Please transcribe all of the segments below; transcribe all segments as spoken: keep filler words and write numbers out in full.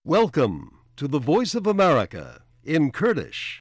Welcome to the Voice of America in Kurdish.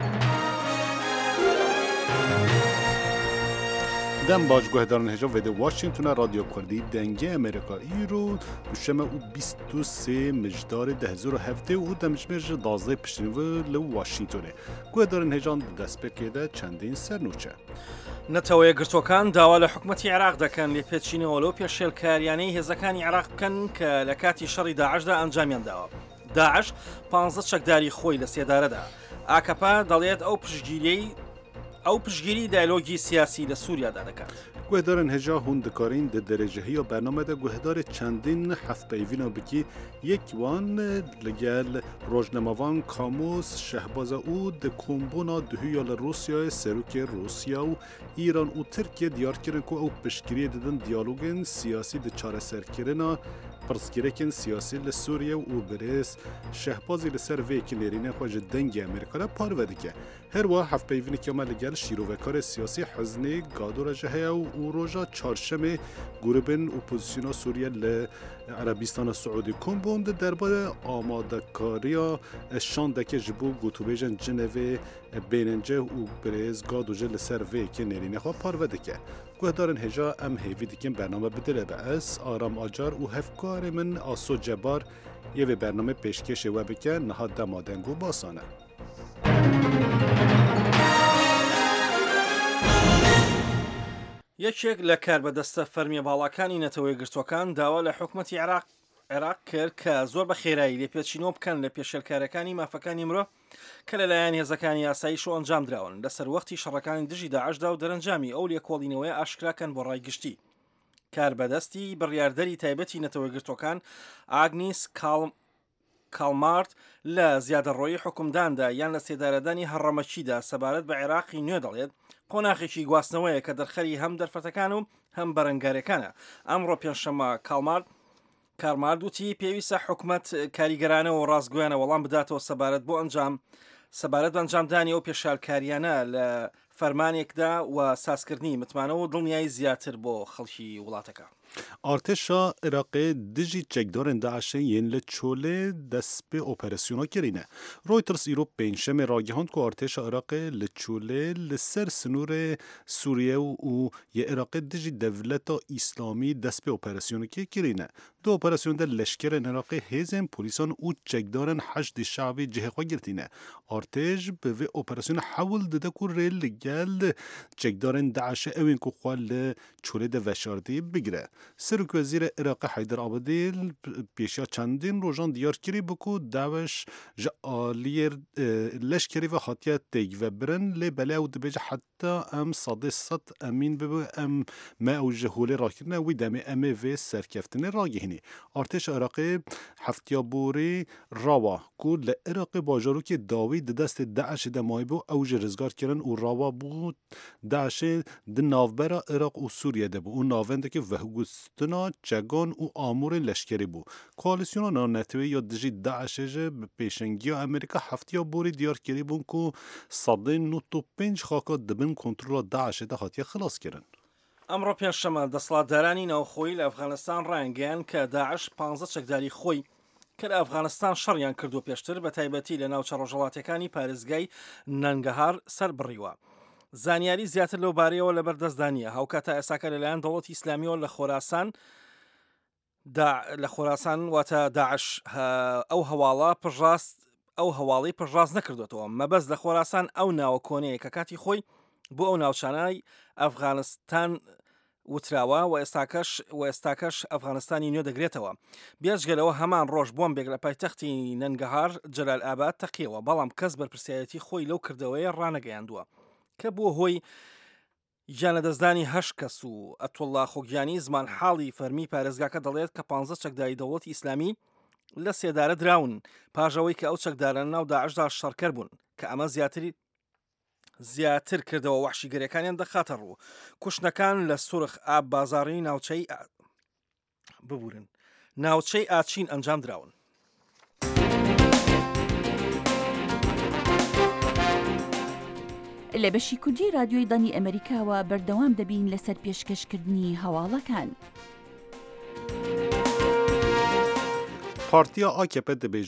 دم باج گهدارن هجا ویده واشنگتون رادیو کردی دنگه امریکایی رو دوشمه او بیست و سه مجدار ده هزار و هفته و دمجمج دازده پشتنوه لو واشنگتونه گهدارن هجان دست بکیده چندین سر نوچه نەتەوەیە گرتوەکان داوا لە حکومەتی عێراق دەکەن لێ پێچینەوە لەو پێشێلکاریانەی هێزەکانی عێراق بکەن کە لە کاتی شەڕی داعشدا ئەنجامیان داوە. داعش پانزە چەکداری خۆی لە سێدارەدا. ئاکەپا دەڵێت ئەو پشتگیری ئەو پشتگیری دایلۆگی سیاسی لە سووریادا دەکات. گهدارن هجا هوندکارین ده درجه یا برنامه ده گهدار چندین هفت پیوینا بکی یک وان لگل روزنامه‌وان کاموس شهباز او ده کمبونا دهیا لروسیا سروک روسیا و ایران و ترکیه دیار کردن که او پشتگیری دادن دیالوگن سیاسی ده چاره سر کردن پرسکرکن سیاسی لسوریه و برس شهبازی لسر ویکی نرینه خواج دنگی امریکا را پار وده که هر وا هفت پیوینی که ما لگل شیروکار سیاسی حزنی گادور جهه و روژا چارشم گروبن اپوزیسیون سوریه ل عربستان سعودی کمبوند درباره آماده کاریا شاندک جبو گوتوبیجن جنوی بیننجه و برز گادوجه لسر ویکی نرینه خواه پار وده که گهدارن هجا ام هیوی دیکن برنامه بدله به اس آرام آجار و هفکار من آسو جبار یه و برنامه پیشکش و بکن نهاد دمادنگو باسانه یەکێک لە کاربەدەستە فەرمیە باڵاکانی نەتەوەی گرتوەکان داوا لە حکومەتی عێراق عێراق کرد کە زۆر بە خێرایی لێ پێچینەوە بکەن لە پێشێلکارەکانی مافەکانی مرۆ کە لەلایەن هێزەکانی یاساییش و ئەنجام دراون لەسەر وەختی شەڕەکانی دژی داعشدا و دەرەنجامی ئەو لێکۆڵینەوەی ئاشکراکەن بۆ ڕایگشتی. کاربەدەستی بڕیاردەری تایبەتی نەتەوەی گرتوەکان ئاگنیس کاڵم کاڵمارت لە زیادەڕۆیی حکومداندا یان لە سێدارەدانی هەڕەمەکیدا سەبارەت بە عێراقی نوێ دەڵێت قۆناغێکی گواستنەوەیە کە دەرخەری هەم دەرفەتەکان و هەم بەرەنگارەکانە. ئەمڕۆ پێنجشەممە کاڵمارت کارمارد وتی پێویستە حکومەت کاریگەرانە و ڕاستگویانە وەڵام بداتەوە سەبارەت بۆ ئەنجام سەبارەت بە ئەنجامدانی ئەو پێشالکاریانە لە فەرمانێکدا و سازکردنی متمانە و دڵنیایی زیاتر بۆ خەڵکی وڵاتەکە. ارتشا عراق دجی چکدارن داعش ین لچوله دست به اپراسیونا کرینه. رویترز ایرو پنجشنبه راگهاند که ارتش عراق لچوله لسر سنور سوریه و یه عراق دجی دولت اسلامی دست به اپراسیونا کرینه. دو اپراسیون در لشکر عراق هزم پلیسان او چکدارن حشد شعبی جهه خوا گرتینه. ارتش به و اپراسیون حول داده که ریل گل چکدارن داعش اوین که خوال چوله د وشاردی بگیره. سرک وزیر عراق حیدر آبادی پیشا چندین روزان دیار کری بکو داوش جالیر لشکری و خاطیت تیگ و برن لی بله و دبیج حتی ام صادی صد امین ببو ام ما او جهولی راکرنه وی دمی امی و سرکفتنه راگهنی. ارتش عراقی هفتیابوری راوا کو لعراق باجارو که داوی دست داعش دمای بو اوج رزگار کرن و راوا بود داعش د ناوبرا عراق و سوریه ده بو. اون ناونده که وهگوستنا چگان و آمور لشکری بو. کوالیسیون نانتوی یا دجی داعش جه پیشنگی امریکا هفتیابوری دیار کری بون که صده نوت و پنج خاکا دبن کنترول داعش ده خاطیه خلاص کرن. ئەمڕۆ پێنجشەممە دەسەڵاتدارانی ناوخۆیی لە ئەفغانستان ڕایانگەیان کە داعش پانزە چەکداری خۆی کە لە ئەفغانستان شەڕیان کردو پێشتر بە تایبەتی لە ناوچە ڕۆژهەڵاتەکانی پارێزگای نەنگەهار سەر بڕیوە. زانیاری زیاتر لەو بارەیەوە لە بەردەستدانیە هەوکاتە ئێساکە لەلایەن دەوڵەتی ئیسلامیەوە لە خۆراسان لە خۆراسان واتە داعش ئەو هەواڵە پڕاست ئەو هەواڵی پڕاست نەکردوێتەوە مەبەست لە خۆراسان ئەو ناوە کۆنەیە کە کاتی خۆی بۆ ئەو ناوچانای ئەفغانستان وتراوە و ئێستاکەش و ئێستاکەش ئەفغانستانی نوێ دەگرێتەوە. بێجگەلەوە هەمان ڕۆژ بۆمبێک لە پایتەختی نەنگەهار جەلال ئاباد تەقیەوە بەڵام کەس بەرپرسایەتی خۆی لەو کردەوەیە ڕانەگەیاندووە کە بووە هۆی گیانەدەستدانی هەشت کەس و ئەتوڵڵا خۆگیانی زمان حاڵی فەرمی پارێزگاکە دەڵێت کە پانزە چەکداری دەوڵەتی ئیسلامی لە سێدارە دراون پاژەوەی کە ئەو چەکدارە ناو داعشدا شەڕکەر بوون کە ئەمە زیاتری زیاتر کردەوە وەحشیگەرەکانیان دەخاتە ڕوو. کوشتنەکان لە سورخ ئاب بازاڕی ناوچەی ببورن ناوچەی ئاچین ئەنجام دراون. لە بەشی کوردی رادیۆی دانی ئەمریکاوە بەردەوام دەبین لەسەر پێشکەشکردنی هەواڵەکان. پارتیا آ کی پی